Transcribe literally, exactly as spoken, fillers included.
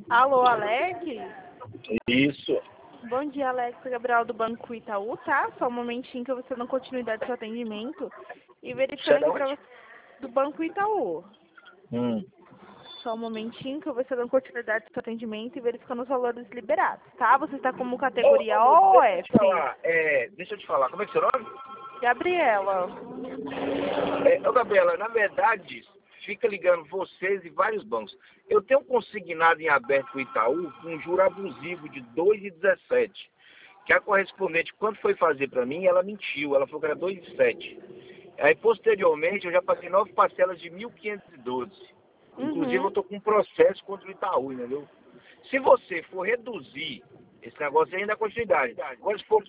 Alô, Alex? Isso. Bom dia, Alex. Gabriel do Banco Itaú, tá? Só um momentinho que eu vou dando continuidade ao seu atendimento e verificando Você é aqui da pra onde? você do Banco Itaú. Hum. Só um momentinho que eu vou dando continuidade ao seu atendimento e verificando os valores liberados, tá? Você está como Ô, categoria ô, O ou deixa eu te F? falar, é, deixa eu te falar, como é que é seu nome? Gabriela. É, ô, Gabriela, na verdade, fica ligando vocês e vários bancos. Eu tenho consignado em aberto o Itaú com um juro abusivo de dois vírgula dezessete. Que a correspondente, quando foi fazer para mim, ela mentiu, ela falou que era dois vírgula sete. Aí, posteriormente, eu já paguei nove parcelas de mil quinhentos e doze. Inclusive, eu Uhum. estou com um processo contra o Itaú, entendeu? Se você for reduzir esse negócio, ainda dá continuidade. Agora, se for